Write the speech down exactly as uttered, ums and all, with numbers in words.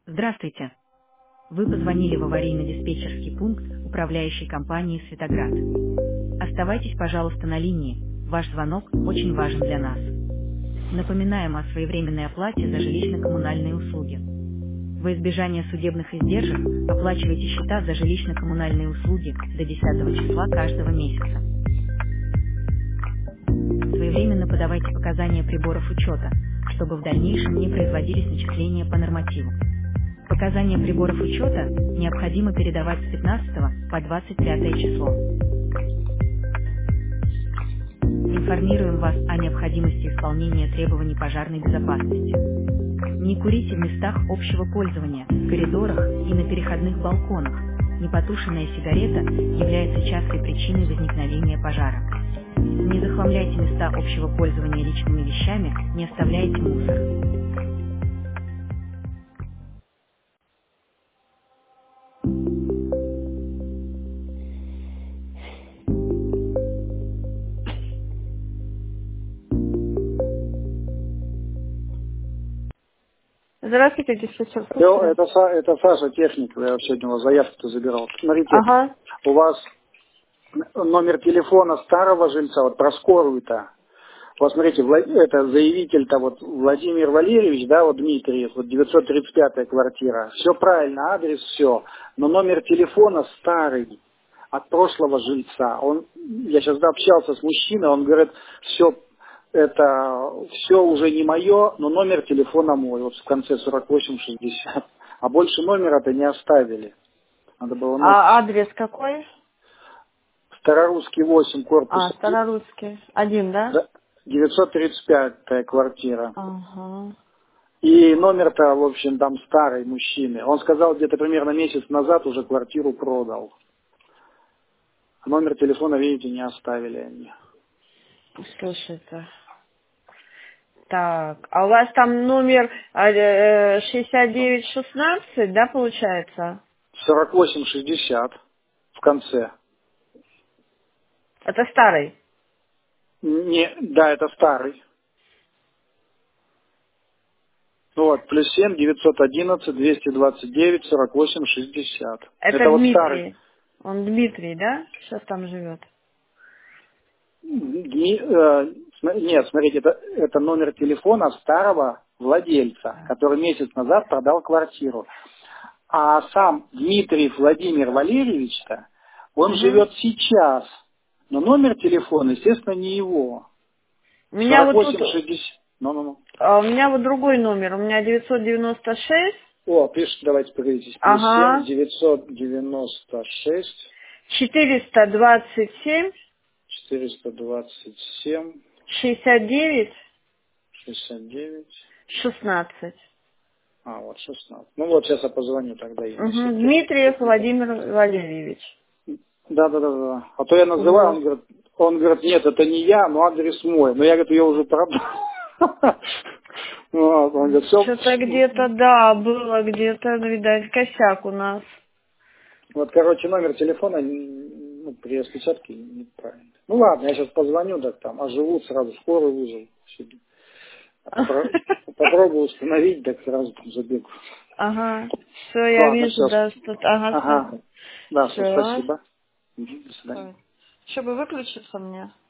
Здравствуйте. Вы позвонили в аварийно-диспетчерский пункт управляющей компании «Светоград». Оставайтесь, пожалуйста, на линии. Ваш звонок очень важен для нас. Напоминаем о своевременной оплате за жилищно-коммунальные услуги. Во избежание судебных издержек оплачивайте счета за жилищно-коммунальные услуги до десятого числа каждого месяца. Своевременно подавайте показания приборов учета, чтобы в дальнейшем не производились начисления по нормативу. Показания приборов учета необходимо передавать с пятнадцатого по двадцать пятое число. Информируем вас о необходимости исполнения требований пожарной безопасности. Не курите в местах общего пользования, в коридорах и на переходных балконах. Непотушенная сигарета является частой причиной возникновения пожара. Не захламляйте места общего пользования личными вещами, не оставляйте мусор. Здравствуйте, диспетчер. Алло, это, Са- это Саша, техник, я сегодня у вас заявку забирал. Смотрите, Ага. у вас номер телефона старого жильца, вот про скорую-то. Вот смотрите, Вла- это заявитель-то вот Владимир Валерьевич, да, вот Дмитриев, вот девятьсот тридцать пятая квартира. Все правильно, адрес, все. Но номер телефона старый от прошлого жильца. Он, я сейчас общался с мужчиной, он говорит, все, это все уже не мое, но номер телефона мой, вот в конце сорок восемь шестьдесят. А больше номера-то не оставили. Надо было новый. А адрес какой? Старорусский восемь, корпус А, Старорусский. Один, да? да, девятьсот тридцать пятая квартира. Ага. И номер-то, в общем, там старый мужчины. Он сказал, где-то примерно месяц назад уже квартиру продал. Номер телефона, видите, не оставили они. Слушай-то. Так, а у вас там номер э, шестьдесят девять шестнадцать, да, получается? сорок восемь шестьдесят в конце. Это старый. Не, да, это старый. Вот, плюс семь девятьсот одиннадцать двести двадцать девять сорок восемь шестьдесят. Это, Это вот старый. Дмитрий. Он Дмитрий, да? Сейчас там живет. Дми- э, см- Нет, смотрите, это, это номер телефона старого владельца, который месяц назад продал квартиру. А сам Дмитрий Владимир Валерьевич-то, он Угу. живет сейчас, но номер телефона, естественно, не его. У меня вот сорок восемь тут, шестьдесят. Ну-ну-ну. а, у меня вот другой номер. У меня девятьсот девяносто шесть. О, пишет, давайте поговорите. Плюс семь Ага. девятьсот девяносто шесть четыреста двадцать семь. четыреста двадцать семь шестьдесят девять шестьдесят девять. шестнадцать. А, вот шестнадцать. Ну вот, сейчас я позвоню тогда им. Угу. Дмитриев Владимир Валерьевич. Да, да, да, да. А то я называю, он Вот. говорит, он говорит, нет, это не я, но адрес мой. Но я, говорит, ее уже продал. Вот, он говорит, все. Что-то где-то, да, было где-то, видать, косяк у нас. Вот, короче, номер телефона ну, при распечатке неправильно. Ну ладно, я сейчас позвоню, так там, а живут сразу, скорую вызову. Попро- Попробую установить, так сразу там забегу. Ага, все, я Ладно, вижу, все. да, что-то, ага, Ага. Да, все, все. спасибо. Мгм, до свидания. Что бы выключиться мне?